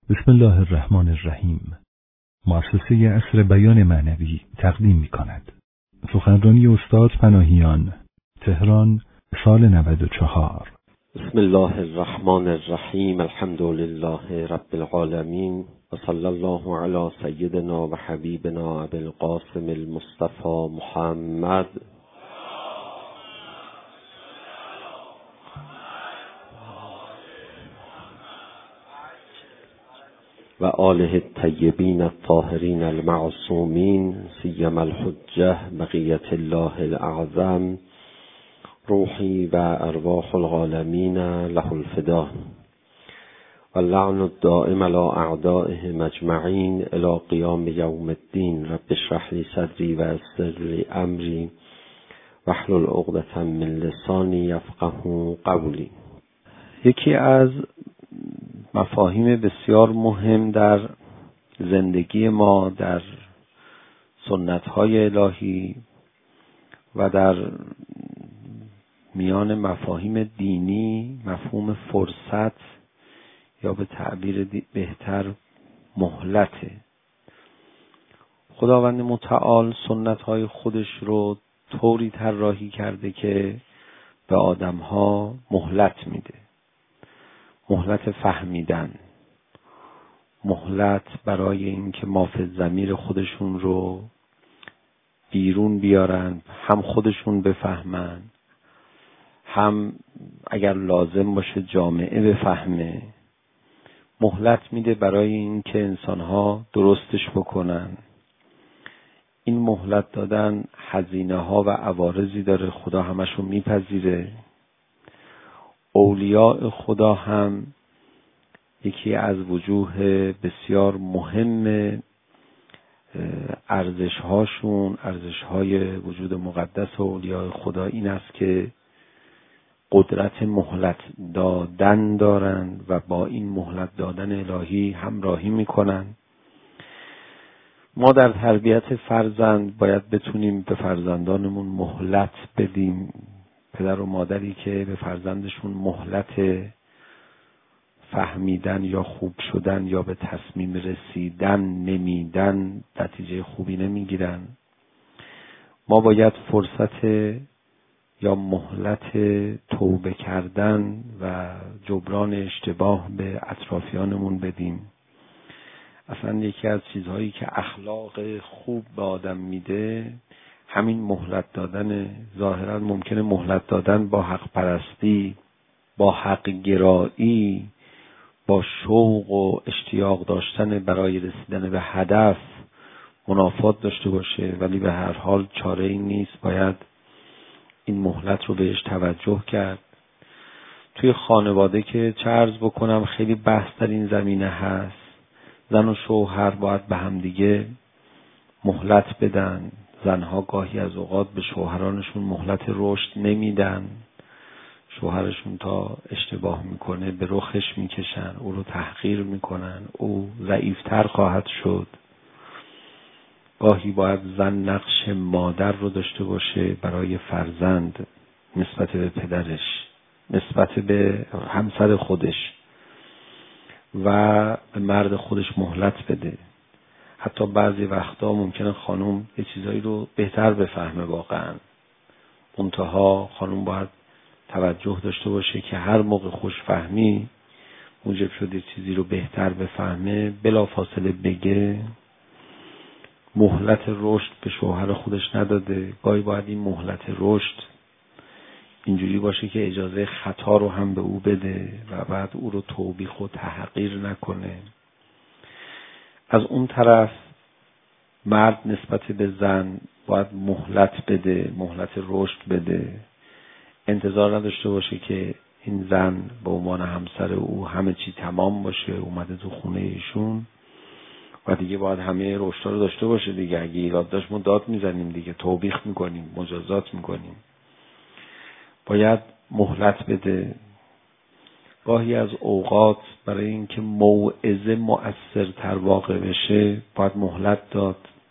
بسم الله الرحمن الرحیم. مؤسسه عصر بیان معنوی تقدیم می‌کند. سخنرانی استاد پناهیان، تهران، سال 94. بسم الله الرحمن الرحیم. الحمد لله رب العالمین و صلی الله علی سیدنا و حبیبنا ابی القاسم المصطفى محمد و آله الطیبین الطاهرین المعصومین، سیما الحجة بقیة الله الاعظم، روحی و ارواح العالمین له الفدا، و اللعن الدائم علی اعدائهم اجمعین الی قیام یوم الدین. رب اشرح لی صدری و یسر لی امری واحلل عقدة من لسانی یفقهوا قولی. یکی از مفاهیم بسیار مهم در زندگی ما، در سنت‌های الهی و در میان مفاهیم دینی، مفهوم فرصت یا به تعبیر بهتر مهلته. خداوند متعال سنت‌های خودش رو طوری طراحی کرده که به آدم‌ها مهلت میده. مهلت فهمیدن، مهلت برای اینکه مافی الضمیر خودشون رو بیرون بیارن، هم خودشون بفهمن، هم اگر لازم باشه جامعه بفهمه. مهلت میده برای اینکه انسان‌ها درستش بکنن. این مهلت دادن هزینه‌ها و عوارضی داره، خدا همشو میپذیره. اولیاء خدا هم یکی از وجوه بسیار مهم ارزش‌های وجود مقدس اولیاء خدا این است که قدرت مهلت دادن دارند و با این مهلت دادن الهی همراهی میکنن. ما در تربیت فرزند باید بتونیم به فرزندانمون مهلت بدیم. پدر و مادری که به فرزندشون مهلت فهمیدن یا خوب شدن یا به تصمیم رسیدن نمیدن، نتیجه خوبی نمیگیرن. ما باید فرصت یا مهلت توبه کردن و جبران اشتباه به اطرافیانمون بدیم. اصلا یکی از چیزهایی که اخلاق خوب به آدم میده همین مهلت دادن. ظاهرا ممکنه مهلت دادن با حق پرستی، با حق گرایی، با شوق و اشتیاق داشتن برای رسیدن به هدف منافات داشته باشه، ولی به هر حال چاره ای نیست. باید این مهلت رو بهش توجه کرد. توی خانواده که چه عرض بکنم خیلی بحث در این زمینه هست. زن و شوهر باید به هم دیگه مهلت بدن. زنها گاهی از اوقات به شوهرانشون مهلت رشد نمیدن. شوهرشون تا اشتباه میکنه به رخش میکشن، او رو تحقیر میکنن، او ضعیفتر خواهد شد. گاهی باید زن نقش مادر رو داشته باشه برای فرزند، نسبت به پدرش، نسبت به همسر خودش، و به مرد خودش مهلت بده. حتی بعضی وقتا ممکنه خانم یه چیزایی رو بهتر بفهمه واقعا. منتها خانم باید توجه داشته باشه که هر موقع خوشفهمی موجب شده چیزی رو بهتر بفهمه بلافاصله بگه. مهلت رشد به شوهر خودش نداده. گاهی باید این مهلت رشد اینجوری باشه که اجازه خطا رو هم به او بده و بعد او رو توبیخ و تحقیر نکنه. از اون طرف مرد نسبت به زن باید مهلت بده، مهلت رشد بده. انتظار نداشته باشه که این زن به عنوان همسر او همه چی تمام باشه، اومده تو خونه ایشون و دیگه باید همه رشدها رو داشته باشه دیگه. اگه ایراد داشت ما داد میزنیم دیگه، توبیخ میکنیم، مجازات میکنیم. باید مهلت بده. گاهی از اوقات برای اینکه موعظه مؤثرتر واقع بشه باید مهلت داد.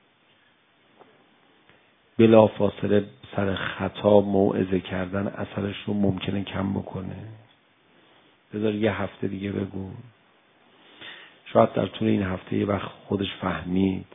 بلافاصله سر خطا موعظه کردن اثرش رو ممکنه کم بکنه. بذار یه هفته دیگه بگو. شاید در طول این هفته یه وقت خودش فهمید،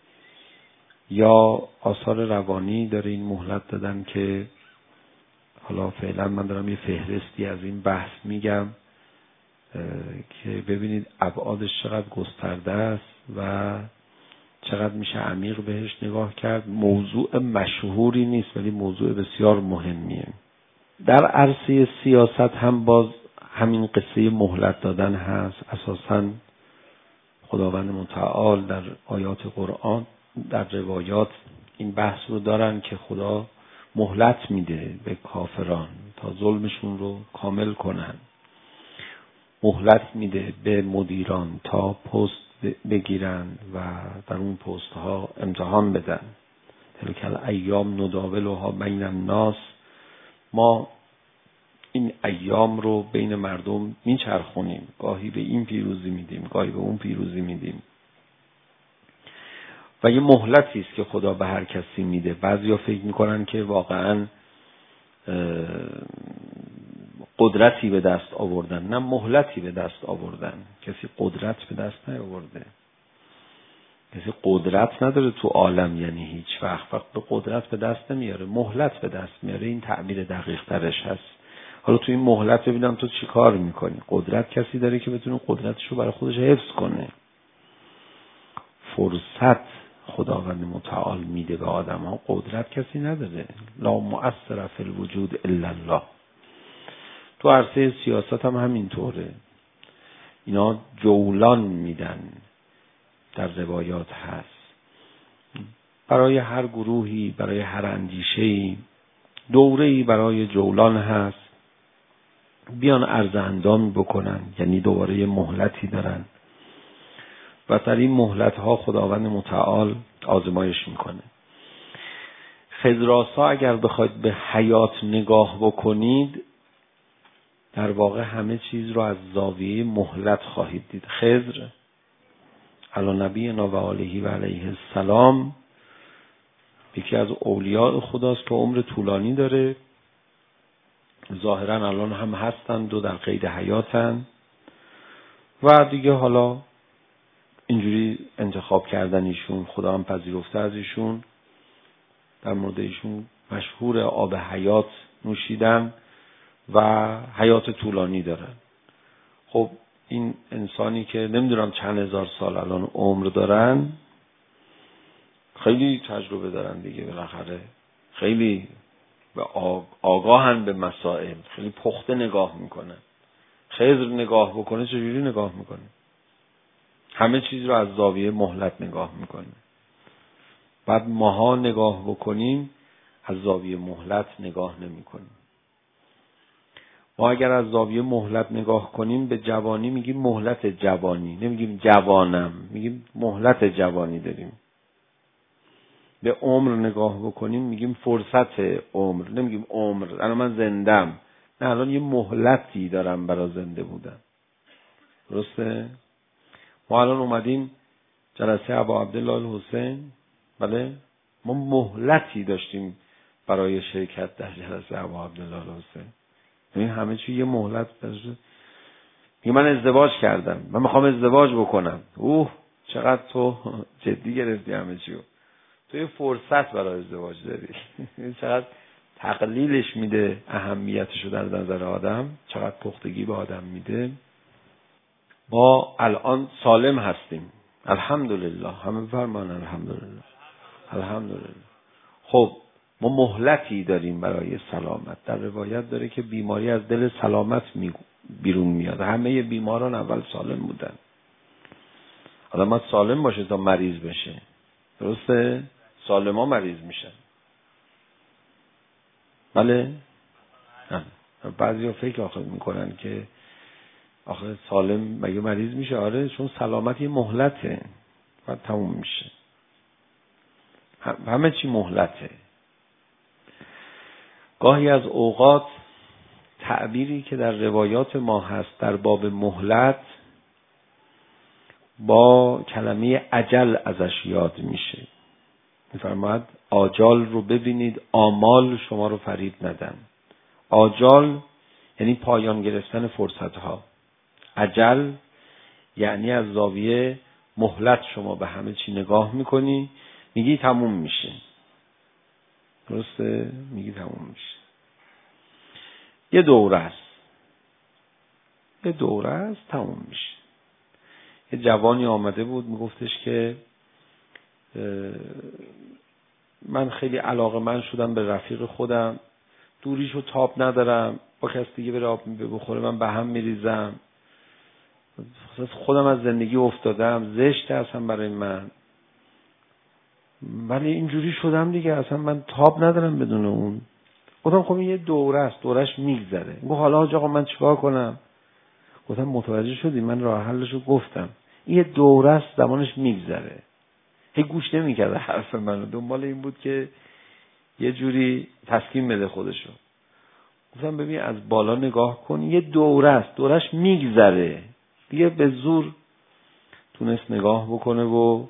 یا آثار روانی داره این مهلت دادن که حالا فعلا من دارم یه فهرستی از این بحث میگم که ببینید ابعادش چقدر گسترده است و چقدر میشه عمیق بهش نگاه کرد. موضوع مشهوری نیست ولی موضوع بسیار مهمیه. در عرصه سیاست هم باز همین قصه مهلت دادن هست. اساساً خداوند متعال در آیات قرآن، در روایات این بحث رو دارن که خدا مهلت میده به کافران تا ظلمشون رو کامل کنن، مهلت میده به مدیران تا پست بگیرن و در اون پست ها امتحان بدن. تلک الایام نداولها بین الناس، ما این ایام رو بین مردم میچرخونیم، گاهی به این پیروزی میدیم، گاهی به اون پیروزی میدیم و یه مهلتی است که خدا به هر کسی میده. بعضیا فکر میکنن که واقعا قدرتی به دست آوردن، نه، مهلتی به دست آوردن. کسی قدرت به دست نیاورده، کسی قدرت نداره تو عالم، یعنی هیچ وقت به قدرت به دست نمیاره، مهلت به دست میاره. این تعبیر دقیق ترش هست. حالا تو این مهلت ببینم تو چی کار میکنی. قدرت کسی داره که بتونه قدرتش رو برای خودش حفظ کنه. فرصت خداوند متعال میده به آدم ها، قدرت کسی نداره. لا مؤثر فی الوجود الا الله. تو عرصه سیاست هم همینطوره. اینا جولان میدن، در روایات هست. برای هر گروهی، برای هر اندیشه‌ای دوره‌ای برای جولان هست، بیان عرض اندام بکنن، یعنی دوباره یه مهلتی دارن و در این مهلت‌ها خداوند متعال آزمایش میکنه. خضرآسا اگر بخواید به حیات نگاه بکنید، در واقع همه چیز رو از زاویه مهلت خواهید دید. خضر علی نبینا و آله و علیه السلام یکی از اولیاء خداست که عمر طولانی داره، ظاهرا الان هم هستند و در قید حیاتن و دیگه حالا اینجوری انتخاب کردن ایشون، خدا هم پذیرفته از ایشون. در مورد ایشون مشهور آب حیات نوشیدن و حیات طولانی دارن. خب این انسانی که نمیدونم چند هزار سال الان عمر دارن، خیلی تجربه دارن دیگه، بالاخره خیلی آگاهن به مسائل، خیلی پخته نگاه میکنن. خضر نگاه بکنه چجوری نگاه میکنه؟ همه چیز رو از زاویه مهلت نگاه میکنه. بعد ماها نگاه بکنیم از زاویه مهلت نگاه نمیکنیم. ما اگر از زاویه مهلت نگاه کنیم به جوانی میگیم مهلت جوانی، نمیگیم جوانم، میگیم مهلت جوانی داریم. به عمر نگاه بکنیم میگیم فرصت عمر، نمیگیم عمر الان من زندم، نه، الان یه مهلتی دارم برای زنده بودن. درسته؟ ما الان اومدیم جلسه ابا عبدالله الحسین، بله، ما مهلتی داشتیم برای شرکت در جلسه ابا عبدالله الحسین. این همه چی یه مهلت داشت. من ازدواج کردم، من میخوام ازدواج بکنم. چقدر تو جدی گرفتی همه چی رو. تو یه فرصت برای ازدواج داری. چقدر تقلیلش میده اهمیتش رو در نظر آدم، چقدر پختگی به آدم میده. ما الان سالم هستیم، الحمدلله. همه فرمان الحمدلله، الحمدلله. خب ما مهلتی داریم برای سلامت. در روایت داره که بیماری از دل سلامت بیرون میاد. همه بیماران اول سالم بودن. آدم باید سالم باشه تا مریض بشه. درسته؟ سالما مریض میشن. بله؟ بعضیا فکر آخر میکنن که آخر سالم مگه مریض میشه؟ آره، چون سلامت یه مهلته، بعد تموم میشه. همه چی مهلته. گاهی از اوقات تعبیری که در روایات ما هست در باب مهلت با کلمه عجل ازش یاد میشه. میفرماید آجال رو ببینید، آمال شما رو فریب ندن. آجال یعنی پایان گرفتن فرصت ها. عجل یعنی از زاویه مهلت شما به همه چی نگاه میکنی، میگی تموم میشه. درسته؟ میگی تموم میشه. یه دوره است تموم میشه. یه جوانی آمده بود میگفتش که من خیلی علاقه‌مند شدم به رفیق خودم، دوریشو تاب ندارم، با کس دیگه بره آب بخوره من به هم میریزم، خودم از زندگی افتادم، زشته اصلا برای من، ولی اینجوری شدم دیگه، اصلا من تاب ندارم بدون اون. گفتم خب این یه دوره است، دورش میگذره. گفت حالا حاج آقا من چیکار کنم؟ گفتم متوجه شدی، من راه حلشو گفتم، این یه دوره است، زمانش میگذره. هی گوش نمیکرد حرف منو، دنبال این بود که یه جوری تسکین بده خودشو. گفتم ببین از بالا نگاه کن، یه دوره است، دورش میگذره. دیگه به زور تونست نگاه بکنه و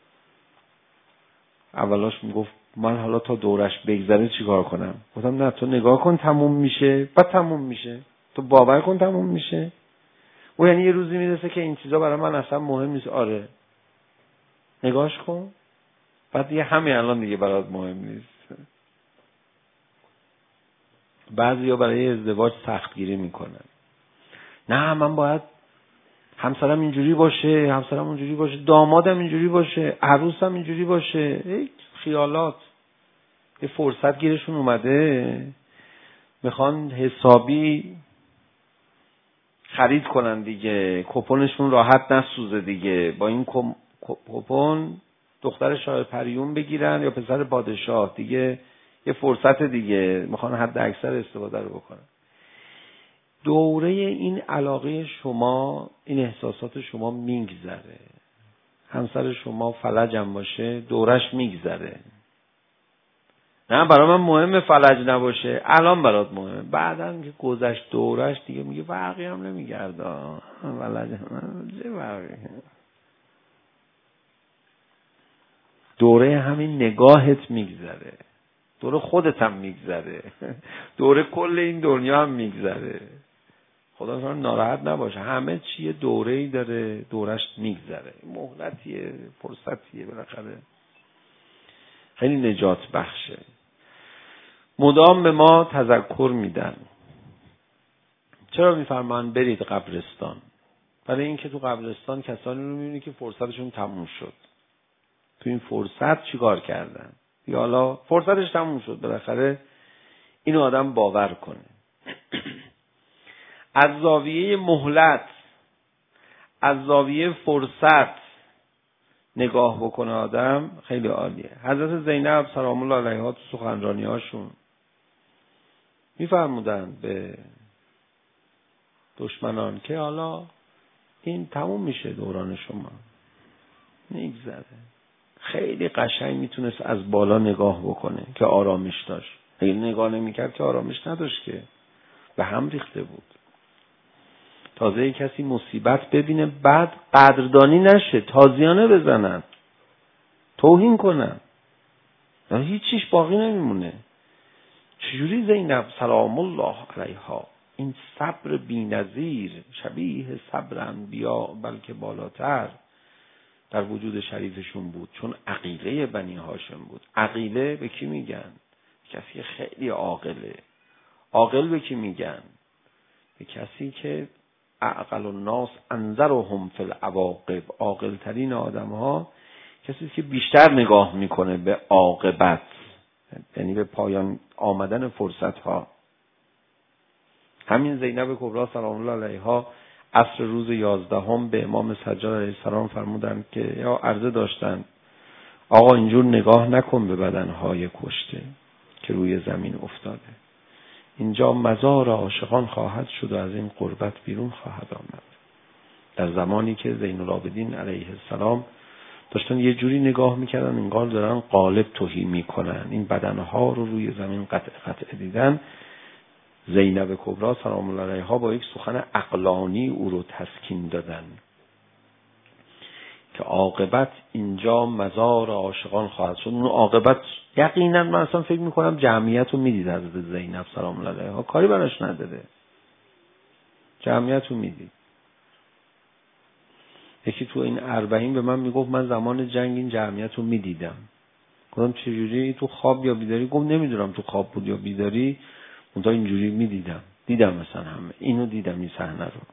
اولاش میگفت من حالا تا دورش بگذره چیکار کنم؟ گفتم نه تو نگاه کن تموم میشه، بعد تموم میشه، تو باور کن تموم میشه. و یعنی یه روزی میرسه که این چیزا برای من اصلا مهم نیست. آره نگاش کن، بعد دیگه همین الان دیگه برات مهم نیست. بعضیا برای ازدواج سختگیری میکنن. نه من باید همسرم اینجوری باشه، همسرم اونجوری باشه، دامادم اینجوری باشه، عروسم اینجوری باشه. خیالات. یه فرصت گیرشون اومده، میخوان حسابی خرید کنن دیگه، کپونشون راحت نسوزه دیگه، با این کپون دختر شاه پریون بگیرن یا پسر پادشاه دیگه، یه فرصت دیگه، میخوان حد اکثر استفاده رو بکنن. دوره این علاقه شما، این احساسات شما میگذره. همسر شما فلجم باشه، دورش میگذره. نه برای من مهمه فلج نباشه، الان برات مهمه، بعدن که گذشت دورش دیگه میگه فرقی هم نمیگرده، فلج چه فرقی. دوره همین نگاهت میگذره، دوره خودت هم میگذره، دوره کل این دنیا هم میگذره. خدا شما ناراحت نباشه، همه چیه دوره‌ای داره، دورش میگذره، مهلتیه، فرصتیه، بالاخره خیلی نجات بخشه. مدام به ما تذکر میدن. چرا میفرمان برید قبرستان؟ برای اینکه تو قبرستان کسانی رو میبینی که فرصتشون تموم شد. تو این فرصت چیکار کردن؟ یا حالا فرصتش تموم شد، بالاخره اینو آدم باور کنه. از زاویه مهلت، از زاویه فرصت نگاه بکنه آدم، خیلی عالیه. حضرت زینب سلام الله علیها تو سخنرانی هاشون میفرمودن به دشمنان که حالا این تموم میشه، دوران شما میگذره. خیلی قشنگ میتونست از بالا نگاه بکنه که آرامش داشت. اگه نگاه نمیکرد که آرامش نداشت، که به هم ریخته بود. تازه کسی مصیبت ببینه بعد قدردانی نشه، تازیانه بزنن، توهین کنن، هیچیش باقی نمیمونه. چجوری زینب سلام الله علیها این صبر بی‌نظیر، شبیه صبر انبیا بلکه بالاتر در وجود شریفشون بود، چون عقیله بنی هاشم بود. عقیله به کی میگن؟ کسی خیلی عاقله. عاقل به کی میگن؟ به کسی که اعقل الناس انظرهم فی العواقب. عاقل ترین آدم ها کسی که بیشتر نگاه میکنه به عاقبت، یعنی به پایان آمدن فرصت ها. همین زینب کبری سلام الله علیها عصر روز 11 به امام سجاد علیه السلام فرمودند که یا عرضه داشتند آقا اینجور نگاه نکن به بدنهای کشته که روی زمین افتاده. اینجا مزار عاشقان خواهد شد و از این غربت بیرون خواهد آمد. در زمانی که زین العابدین علیه السلام داشتن یه جوری نگاه میکردن انگار دارن قالب تهی میکنن، این بدنها رو روی زمین قطع دیدن. زینب کبری سلام الله علیها با یک سخن عقلانی او رو تسکین دادن که عاقبت اینجا مزار عاشقان خواهد شد. اون عاقبت یقینا من اصلا فکر میکنم جمعیت رو میدید. حضرت زینب سلام الله علیها کاری براش نداره، جمعیت رو میدید. یکی تو این 40 به من میگفت من زمان جنگ این جمعیت رو میدیدم. گفتم چجوری؟ تو خواب یا بیداری؟ گفت نمیدونم تو خواب بود یا بیداری، اون تا اینجوری دیدم مثلا همه اینو دیدم، این صحنه رو.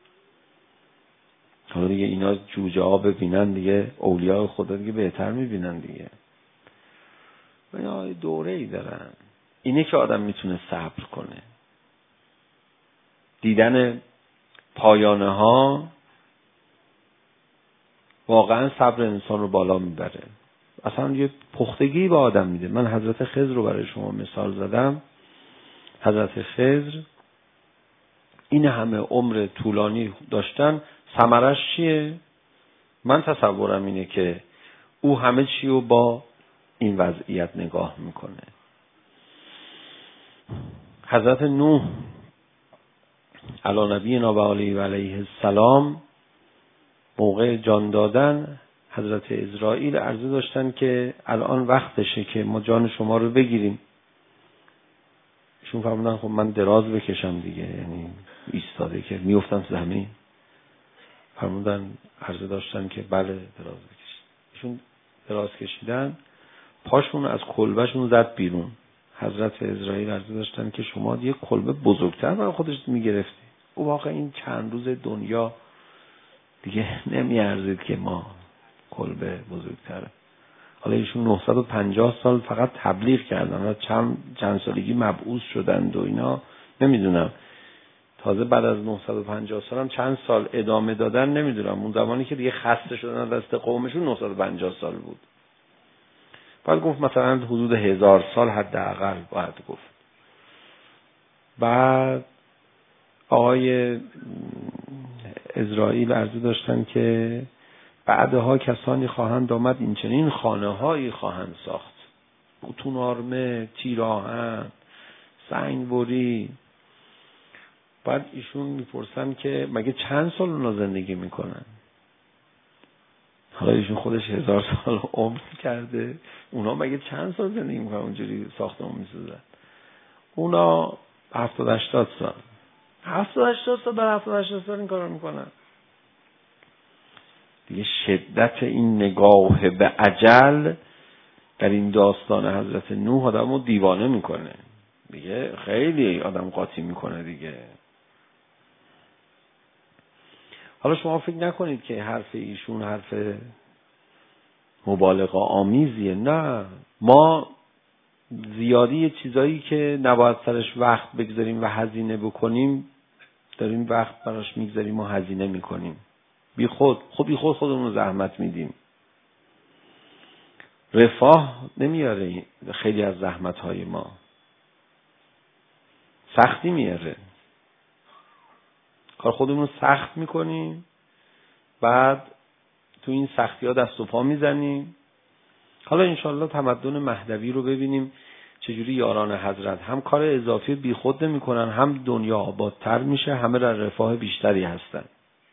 حالا دیگه اینا جوجه ها ببینن دیگه، اولیاء خدا دیگه بهتر میبینن دیگه. اینا دوره ای دارن. اینه که آدم میتونه صبر کنه. دیدن پایانه ها واقعا صبر انسان رو بالا میبره. اصلا یه پختگی به آدم میده. من حضرت خضر رو برای شما مثال زدم. حضرت خضر این همه عمر طولانی داشتن، ثمرش چیه؟ من تصورم اینه که او همه چی رو با این وضعیت نگاه میکنه. حضرت نوح علی نبینا و علیه السلام موقع جان دادن حضرت عزرائیل عرضه داشتن که الان وقتشه که ما جان شما رو بگیریم. ایشون فرمودن خب من دراز بکشم دیگه، یعنی ایستاده که میافتم زمین. فرمودن عرضه داشتن که بله دراز بکشید. ایشون دراز کشیدن، پاشون از کلبهشون زد بیرون. حضرت عزرائیل عرضه داشتن که شما یه کلبه بزرگتر برای خودش میگرفتی. او واقعا این چند روز دنیا دیگه نمیارزید که ما کلبه بزرگتره. حالا ایشون 950 سال فقط تبلیغ کردن، چند سالگی مبعوث شدند و اینا نمیدونم. تازه بعد از 950 سال هم چند سال ادامه دادن نمیدونم. اون زمانی که دیگه خسته شدن دست قومشون 950 سال بود. باید گفت مثلا حدود 1000 سال حداقل باید گفت. بعد آقای عزرائیل عرضه داشتن که بعدها کسانی خواهند آمد این چنین خانه‌هایی خواهند ساخت، بتون آرمه، تیر آهن، سنگبری. بعد ایشون میپرسن که مگه چند سال اونا زندگی میکنن؟ حالا ایشون خودش 1000 سال عمر کرده، اونا مگه چند سال زندگی میکنن اونجوری ساختمون میسازن؟ اونا 70-80 سال 70-80 سال برای 70-80 سال این کارو میکنن. دیگه شدت این نگاه به اجل در این داستان حضرت نوح آدمو دیوانه میکنه دیگه، خیلی آدم قاطی میکنه دیگه. حالا شما فکر نکنید که حرف ایشون حرف مبالغه آمیزیه، نه. ما زیادی چیزایی که نباید سرش وقت بگذاریم و هزینه بکنیم داریم وقت براش میگذاریم و هزینه میکنیم بی خود خودمون زحمت میدیم. رفاه نمیاره خیلی از زحمت‌های ما، سختی میاره. کار خودمون سخت میکنیم، بعد تو این سختی‌ها دست و پا میزنیم. حالا انشالله تمدن مهدوی رو ببینیم چجوری یاران حضرت هم کار اضافی بی خود نمی‌کنن، هم دنیا آبادتر میشه، همه در رفاه بیشتری هستن.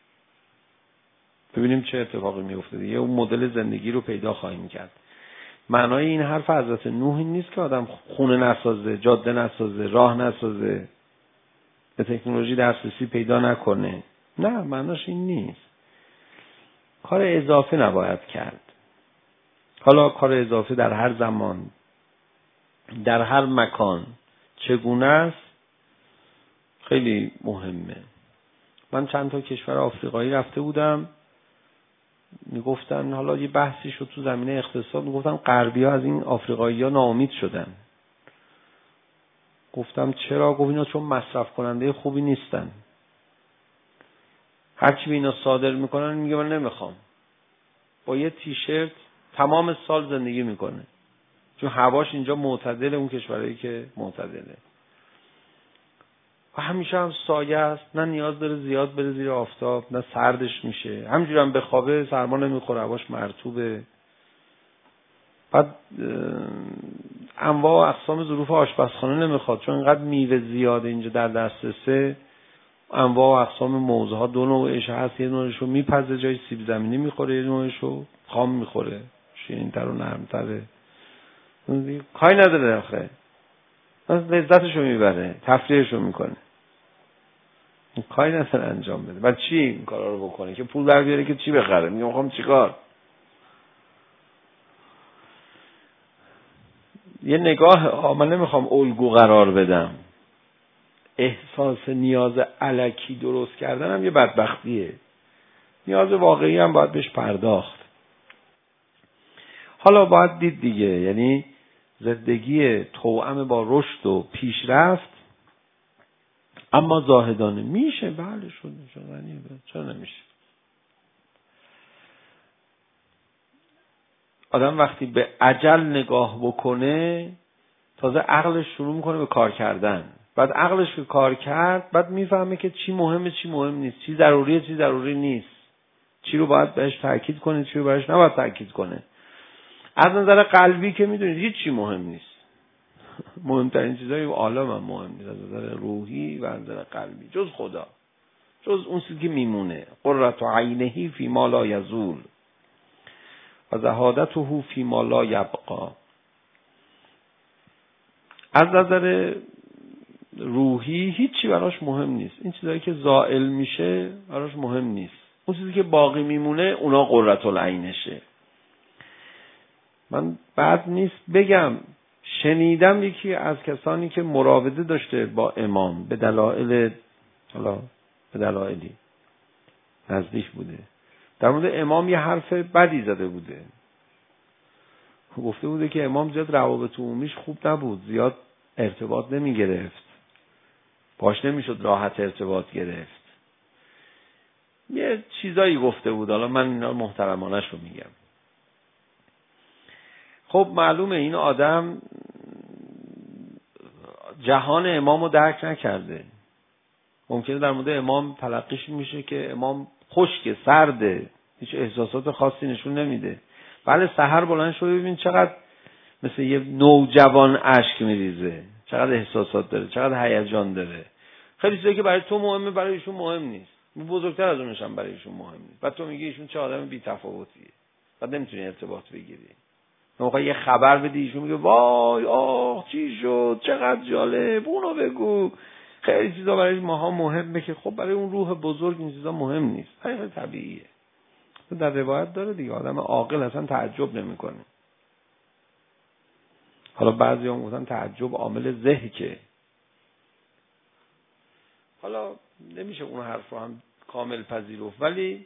ببینیم چه اتفاقی میفته دیگه. اون مدل زندگی رو پیدا خواهیم کرد. معنای این حرف حضرت نوح این نیست که آدم خونه نسازه، جاده نسازه، راه نسازه، به تکنولوژی دسترسی پیدا نکنه. نه، معناش این نیست. کار اضافه نباید کرد. حالا کار اضافه در هر زمان، در هر مکان چگونه است خیلی مهمه. من چند تا کشور آفریقایی رفته بودم، میگفتن حالا یه بحثی شد تو زمینه اقتصاد، میگفتن غربی‌ها از این آفریقایی‌ها ناامید شدن. گفتم چرا؟ گفت اینا چون مصرف کننده خوبی نیستن، هرچی به اینا صادر میکنن میگه من نمیخوام. با یه تیشرت تمام سال زندگی میکنه، چون هواش اینجا معتدله، اون کشورهایی که معتدله و همیشه هم سایه است، نه نیاز داره زیاد بره زیر آفتاب، نه سردش میشه، همینجوری هم بخوابه سرما نمیخوره، هواش مرطوبه. بعد انواع و اقسام ظروف آشپزخانه نمیخواد، چون اینقدر میوه زیاده اینجا در دسترسه. انواع و اقسام موزها دو نوعش هست، یه نوعشو میپزه جای سیب زمینی میخوره، یه نوعشو خام میخوره، شیرین‌تر و نرم‌تره. کاری نداره آخه، لذتشو میبره، تفریحشو میکنه. کاری نداره انجام بده. بعد چی این کارا رو بکنه که پول در بیاره که چی بخره؟ میگم میخوام چیکار؟ یه نگاه من نمیخوام الگو قرار بدم. احساس نیاز الکی درست کردن هم یه بدبختیه. نیاز واقعی هم باید بهش پرداخت. حالا باید دید دیگه، یعنی زندگی توأم با رشد و پیشرفت اما زاهدانه میشه. بله شده چرا نمیشه؟ آدم وقتی به اجل نگاه بکنه تازه عقلش شروع میکنه به کار کردن. بعد عقلش که کار کرد بعد میفهمه که چی مهمه چی مهم نیست، چی ضروریه چی ضروری نیست، چی رو باید بهش تاکید کنه چی رو بهش نباید تاکید کنه. از نظر قلبی که میدونید هیچ چی مهم نیست. مهمترین چیزای عالم هم مهم نیست از نظر روحی و از نظر قلبی، جز خدا، جز اون چیزی که میمونه. قرة عینه فی ما لا یزول و زهادته فی ما لا یبقا. از نظر روحی هیچی براش مهم نیست. این چیزایی که زائل میشه براش مهم نیست. اون چیزی که باقی میمونه اونا قرة العینشه. من بد نیست بگم شنیدم یکی از کسانی که مراوده داشته با امام به دلایل، حالا به دلایلی نزدیک بوده، در مورد امام یه حرف بدی زده بوده. گفته بوده که امام زیاد روابط عمومیش خوب نبود، زیاد ارتباط نمی گرفت، باش نمیشد راحت ارتباط گرفت. یه چیزایی گفته بود، حالا من اینا محترمانش رو میگم. خب معلومه این آدم جهان امام رو درک نکرده. ممکنه در مورد امام تلقیش میشه که امام خشک، سرده، هیچ احساسات خاصی نشون نمیده. بله سحر بلند شده ببین چقدر مثل یه نوجوان اشک میریزه، چقدر احساسات داره، چقدر هیجان داره. خیلی چیزایی که برای تو مهمه برای ایشون مهم نیست، بزرگتر از اونش هم برای ایشون مهم نیست. بعد تو میگی ایشون چه آدم بی‌تفاوتیه، بعد نمیتونی ارتباط بگیری. موقع یه خبر بدی ایشون میگه وای آخ چی شد چقدر جالب اونو بگو. خیلی چیزا برای ماها مهمه که خب برای اون روح بزرگ این چیزا مهم نیست. خیلی طبیعیه. در روایت داره دیگه آدم عاقل اصلا تعجب نمیکنه. حالا بعضی هم گفتن تعجب عامل ضحکه. حالا نمیشه اون حرف رو هم کامل پذیرفت، ولی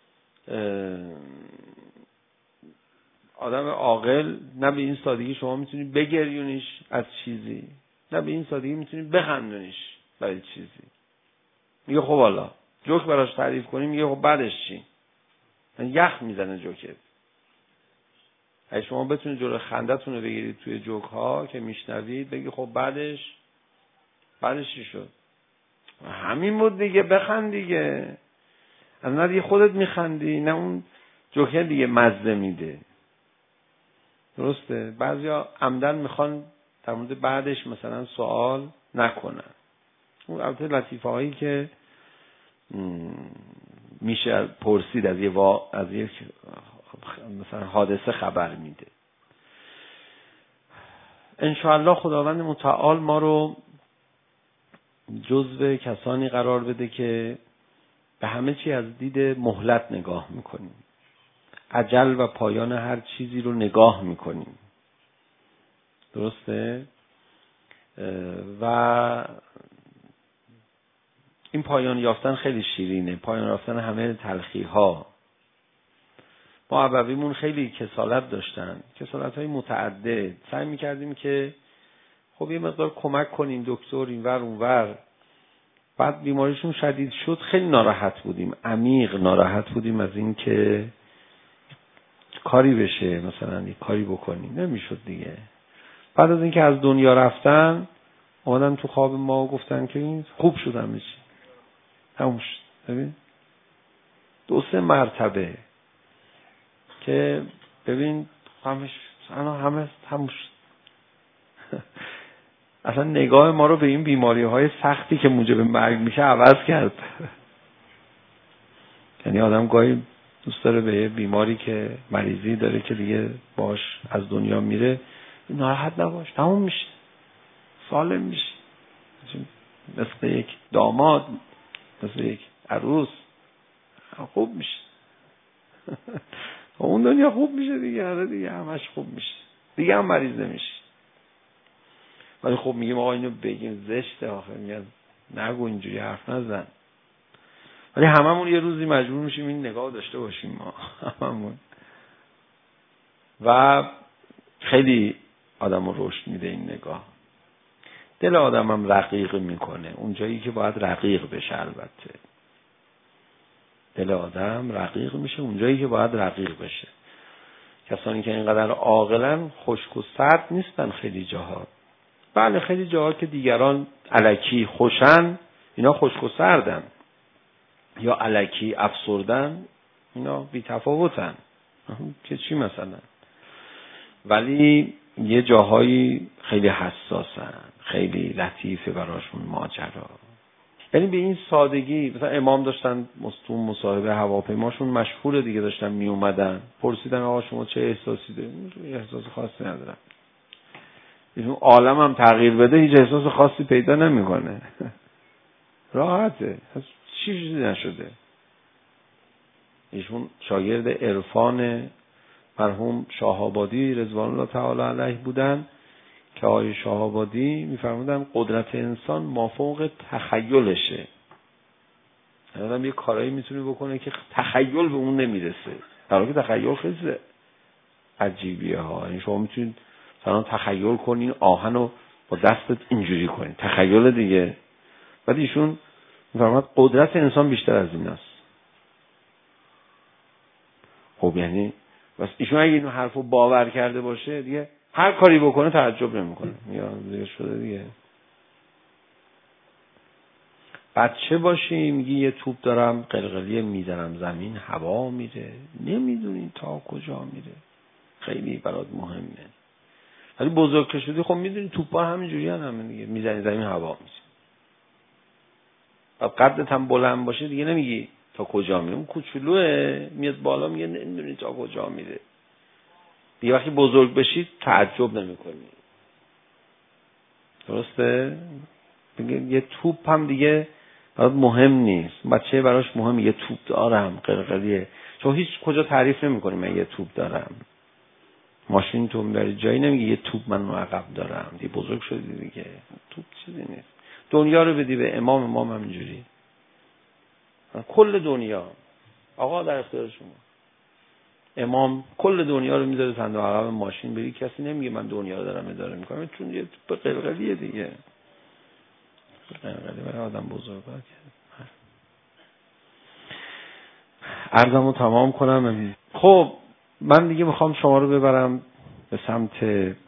آدم عاقل نه به این سادگی شما میتونی بگریونیش از چیزی، نه به این سادگی میتونی بخندونیش برای چیزی. میگه خب حالا جوک براش تعریف کنیم، میگه خب بعدش چی؟ یخ میزنه جوکت. اگه شما بتونید جلوی خندتون رو بگیرید توی جوک ها که میشنوید، بگی خب بعدش چی شد؟ همین بود دیگه، بخند دیگه. از نه دیگه خودت میخندی، نه اون جوکه دیگه مزه میده. درسته؟ بعضیا عمدن میخوان در مورد بعدش مثلا سوال نکنن. اون البته لطیفه هایی که میشه پرسید از یک مثلا حادثه خبر میده. انشاءالله خداوند متعال ما رو جزو کسانی قرار بده که به همه چی از دید مهلت نگاه میکنیم، اجل و پایان هر چیزی رو نگاه میکنیم. درسته؟ و این پایان یافتن خیلی شیرینه، پایان یافتن همه تلخی ها. ما ابویمون خیلی کسالت داشتن، کسالت های متعدد. سعی میکردیم که خب یه مقدار کمک کنیم، دکتر اینور اونور. بعد بیماریشون شدید شد، خیلی ناراحت بودیم، عمیق ناراحت بودیم از این که کاری بشه، مثلا یک کاری بکنیم، نمیشد دیگه. بعد از اینکه از دنیا رفتن اومدن تو خواب ما و گفتن که این خوب شد همه چی تموم شد. ببین 2-3 مرتبه که ببین همه تموم شد. اصلا نگاه ما رو به این بیماری های سختی که موجب مرگ میشه عوض کرد. یعنی آدم گاهی دوست داره به یه بیماری که مریضی داره که دیگه باش از دنیا میره ناراحت نباش، تموم میشه، سالم میشه، مثل یک داماد مثل یک عروس خوب میشه. اون دنیا خوب میشه دیگه، آره دیگه همش خوب میشه دیگه، هم مریض نمیشه. ولی خب میگیم آقا اینو بگیم زشته، آخه میگن نگو اینجوری حرف نزن. ولی هممون یه روزی مجبور میشیم این نگاه داشته باشیم ما هممون. و خیلی آدمو رشد میده این نگاه. دل آدمم رقیق میکنه اون جایی که باید رقیق بشه. البته دل آدم رقیق میشه اون جایی که باید رقیق بشه. کسانی که اینقدر عاقلن خشک و سرد نیستن خیلی جاها. بله خیلی جاها که دیگران الکی خوشن اینا خشک و سردن، یا الکی افسردن اینا بی تفاوتن که چی مثلا. ولی یه جاهایی خیلی حساسن، خیلی لطیفه براشون ماجرا. یعنی به این سادگی مثلا امام داشتن مصاحبه هواپیماشون مشهوره دیگه، داشتن می اومدن پرسیدن آقا شما چه احساسی دارید؟ احساس خاصی ندارم. این عالم هم تغییر بده هیچ احساس خاصی پیدا نمیکنه. راحته، چیزی نشده. ایشون شاگرد عرفان مرحوم شاه‌آبادی رضوان الله تعالی علیه بودن که آقای شاه‌آبادی می‌فرمودن قدرت انسان مافوق تخیلشه. آدم یه کارایی میتونه بکنه که تخیل به اون نمیرسه، در حالی که تخیل خیلی عجیبیه ها. یعنی شما میتونید مثلا تخیل کنین آهن رو با دستت اینجوری کنین، تخیل دیگه. ولی ایشون می‌فرماد قدرت انسان بیشتر از ایناست. خب یعنی بس ایشون اگه این حرفو باور کرده باشه دیگه هر کاری بکنه تعجب نمیکنه. یا دیگه شده دیگه. بچه باشی میگی یه توپ دارم قلقلی میزنم زمین هوا میره، نمیدونی تا کجا میره، خیلی برات مهمه. ولی بزرگ که شدی خب میدونی توپا همینجوری همه دیگه، میزنی زمین هوا میشه. و قدت هم بلند باشه دیگه نمیگی تا کجا میره، اون کوچولوه میاد بالا میگه نمیدونی تا کجا میره. دیگه وقتی بزرگ بشی تعجب نمیکنی. درسته؟ دیگه یه توپ هم دیگه برات مهم نیست. بچه براش مهمه یه توپ دارم قلقلیه، چون هیچ کجا تعریف نمی‌کنی من یه توپ دارم. ماشین تو میبری جایی نمیگی یه توپ من عقب دارم. دیگه بزرگ شدی دیگه، توپ چیزی نیست. دنیا رو بدی به امام همینجوری، کل دنیا آقا در اختیار شما. امام کل دنیا رو میذاره صندوق عقب ماشین بری، کسی نمیگه من دنیا رو دارم اداره میکنم، چون یه توپ قلقلیه دیگه. قلقلی برای آدم بزرگا کرد. عرضمو تمام کنم. خب من دیگه میخوام شما رو ببرم به سمت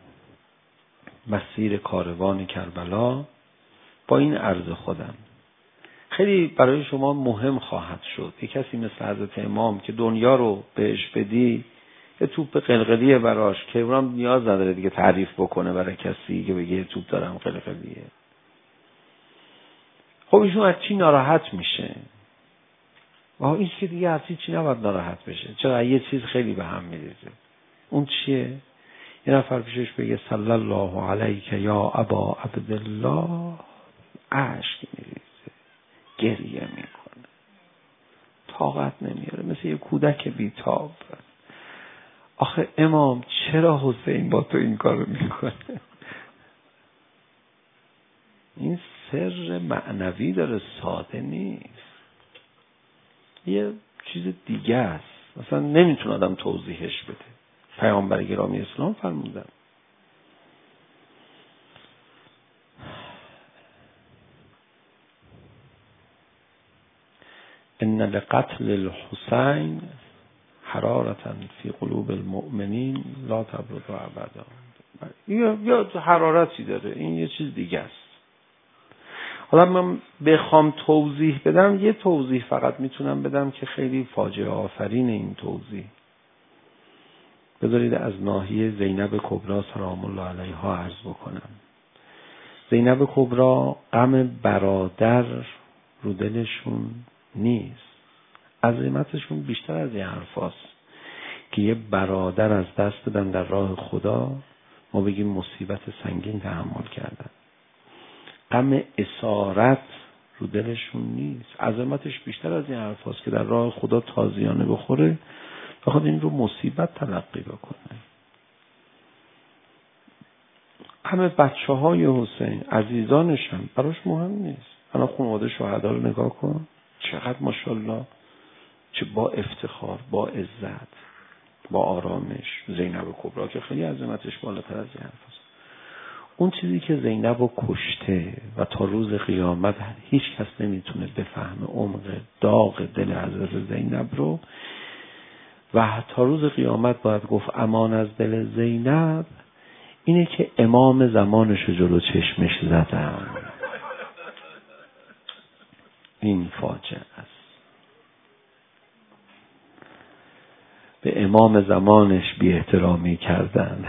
مسیر کاروان کربلا با این عرض خودم. خیلی برای شما مهم خواهد شد یک کسی مثل حضرت امام که دنیا رو بهش بدی یه توپ قلقلیه براش که اونم نیاز نداره دیگه تعریف بکنه برای کسی که بگه توپ دارم قلقلیه. خب ایشون از چی ناراحت میشه؟ این که دیگه از چی نباید ناراحت بشه، چرا یه چیز خیلی به هم میریزه. اون چیه؟ یه نفر پیشش بگه صلی الله علیک یا ابا عبدالله، اشک میریزه، گریه میکنه، طاقت نمیاره، مثل یه کودک بیتاب. آخه امام چرا حسین با تو این کارو میکنه؟ این سر معنوی داره، ساده نیست، یه چیز دیگه است. مثلا نمیتونه آدم توضیحش بده. پیامبر گرامی اسلام فرمودن ان لقتل الحسین حرارتا فی قلوب المؤمنین لا تبرد ابدا. یا حرارتی داره، این یه چیز دیگه است. حالا من بخوام توضیح بدم یه توضیح فقط میتونم بدم که خیلی فاجعه آفرین این توضیح. بذارید از ناحیه زینب کبری سلام الله علیها عرض بکنم. زینب کبری غم برادر رو دلشون نیست، عظمتشون بیشتر از این حرفاست که یه برادر از دست دادن در راه خدا، ما بگیم مصیبت سنگین تحمل کردن. غم اسارت رو دلشون نیست. عظمتش بیشتر از این حرف هاست که در راه خدا تازیانه بخوره بخواد این رو مصیبت تلقی بکنه. همه بچه های حسین عزیزانشن براش مهم نیست. الان خانواده شهدا رو نگاه کن، چقدر ماشاءالله، چه با افتخار، با عزت، با آرامش. زینب کبرا که خیلی عظمتش بالاتر از این حرف هست. اون چیزی که زینب رو کشته و تا روز قیامت هیچ کس نمیتونه بفهمه عمق داغ دل حضرت زینب رو، و تا روز قیامت باید گفت امان از دل زینب، اینه که امام زمانش جلو چشمش زدن. این فاجعه است. به امام زمانش بی احترامی کردن.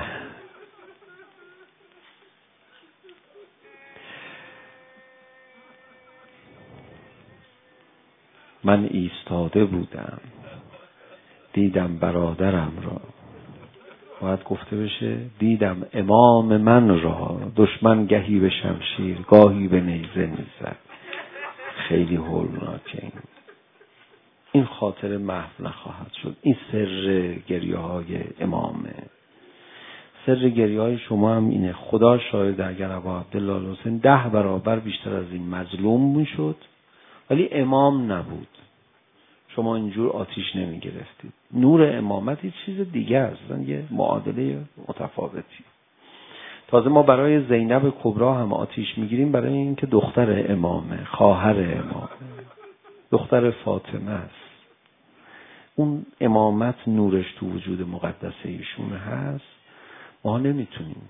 من ایستاده بودم دیدم برادرم را، باید گفته بشه دیدم امام من را، دشمن گهی به شمشیر گاهی به نیزه میزد. خیلی هولناکه. این خاطر محو نخواهد شد. این سر گریه های امامه. سر گریه های شما هم اینه. خدا شاهد اگر ابا عبدالله حسین 10 برابر بیشتر از این مظلوم میشد ولی امام نبود، شما اینجور آتیش نمی گرفتید. نور امامت یه چیز دیگه است، یه معادله متفاوتی. تازه ما برای زینب کبرا هم آتیش میگیریم برای اینکه دختر امامه، خواهر امامه، دختر فاطمه است. اون امامت نورش تو وجود مقدسه ایشون هست. ما نمیتونیم.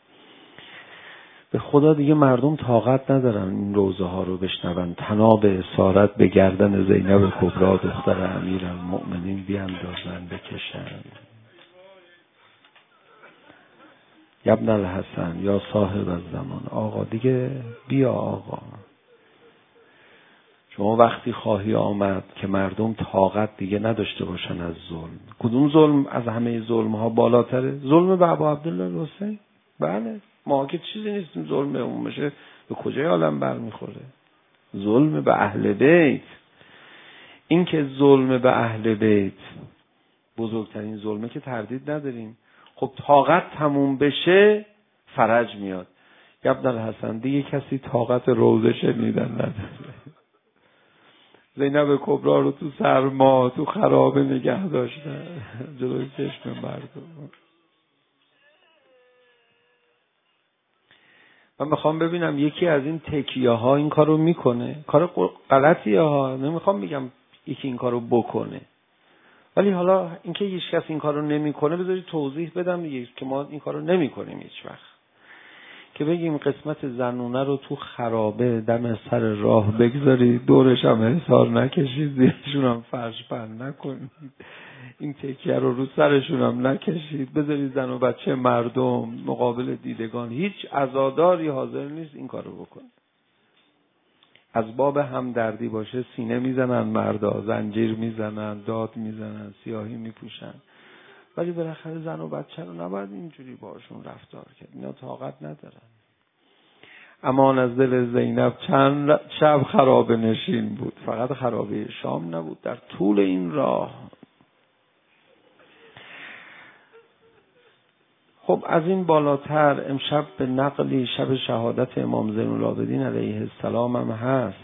به خدا دیگه مردم طاقت ندارن این روزه ها رو بشنون. طناب اسارت به گردن زینب کبرا دختر امیرالمؤمنین بیاندازن بکشن. یا ابن الحسن یا صاحب الزمان، آقا دیگه بیا آقا. شما وقتی خواهی آمد که مردم طاقت دیگه نداشته باشن از ظلم. کدوم ظلم از همه ظلم ها بالاتره؟ ظلم به ابا عبدالله حسین. بله، ما که چیزی نیستیم ظلم به اون بشه، به کجای عالم برمیخوره؟ ظلم به اهل بیت. این که ظلم به اهل بیت بزرگترین ظلمه که تردید نداریم. خب طاقت تموم بشه فرج میاد. یا عبدالحسن دیگه کسی طاقت روزه شنیدن نداره. زینب کبرا رو تو سرما تو خرابه نگه داشتن جلوی چشم مردم. من میخوام ببینم یکی از این تکیه ها این کارو میکنه. کار غلطیه ها، نمیخوام بگم یکی این کارو بکنه، ولی حالا اینکه هیچ کس این کارو نمیکنه بذاری توضیح بدم دیگه که ما این کارو نمیکنیم هیچ وقت. که بگیم قسمت زنونه رو تو خرابه دم سر راه بگذارید، دورش هم حصار نکشید، زیرشون هم فرش پهن نکنید، این تکیه رو سرشون هم نکشید، بذارید زن و بچه مردم مقابل دیدگان. هیچ عزاداری حاضر نیست این کارو بکنه. از باب همدردی باشه سینه میزنن مردا، زنجیر میزنن، داد میزنن، سیاهی میپوشن، ولی بالاخره زن و بچه رو نباید اینجوری باشون رفتار کرد. اینا طاقت ندارن. امان از دل زینب چند شب خرابه نشین بود. فقط خرابه شام نبود، در طول این راه. خب از این بالاتر امشب به نقلی شب شهادت امام زین العابدین علیه السلام هم هست.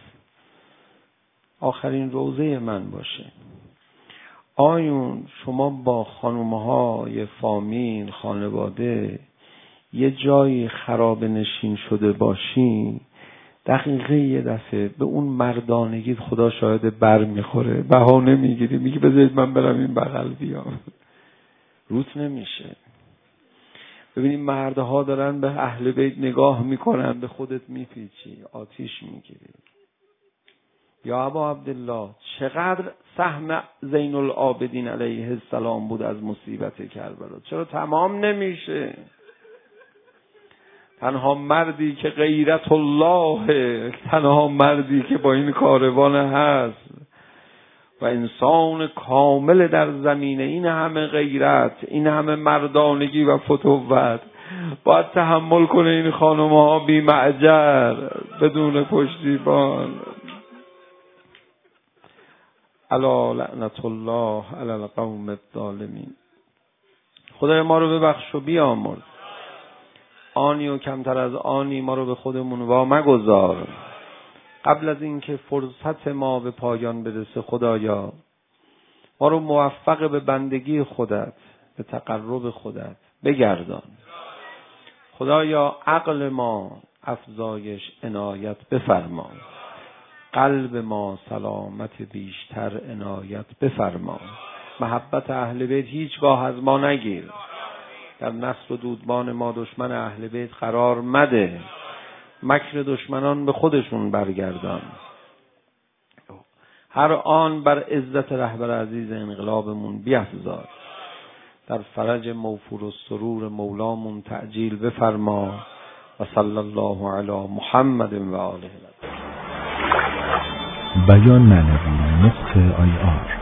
آخرین روزه من باشه. آیون شما با خانومهای فامیل خانواده یه جایی خراب نشین شده باشین، دقیقه یه دفعه به اون مردانگی خدا شاهد بر میخوره، بهانه میگیری، میگی بذارید من برم این بغل بیام. روت نمیشه. ببینید مردها دارن به اهل بیت نگاه میکنن، به خودت میپیچی، آتیش میگیری. یا ابا عبدالله چقدر سهم زین العابدین علیه السلام بود از مصیبت کربلا، چرا تمام نمیشه؟ تنها مردی که غیرت الله، تنها مردی که با این کاروان هست و انسان کامل در زمینه، این همه غیرت، این همه مردانگی و فتوت، باید تحمل کنه این خانم‌ها بی معجر بدون پشتیبان. الا لعنت الله علی القوم الظالمین. خدای ما رو ببخش و بیامرز، آنی و کمتر از آنی ما رو به خودمون وا مگذار. قبل از اینکه فرصت ما به پایان برسه خدایا ما رو موفق به بندگی خودت، به تقرب خودت بگردان. خدایا عقل ما افزایش عنایت بفرما، قلب ما سلامت بیشتر عنایت بفرما. محبت اهل بیت هیچگاه از ما نگیر، در نسل و دودمان ما دشمن اهل بیت قرار مده، مکر دشمنان به خودشون برگردان. هر آن بر عزت رهبر عزیز انقلابمون بیفزار، در فرج موفور و سرور مولامون تعجیل بفرما. و صلی الله علی محمد و آله. بیان معنوی .ir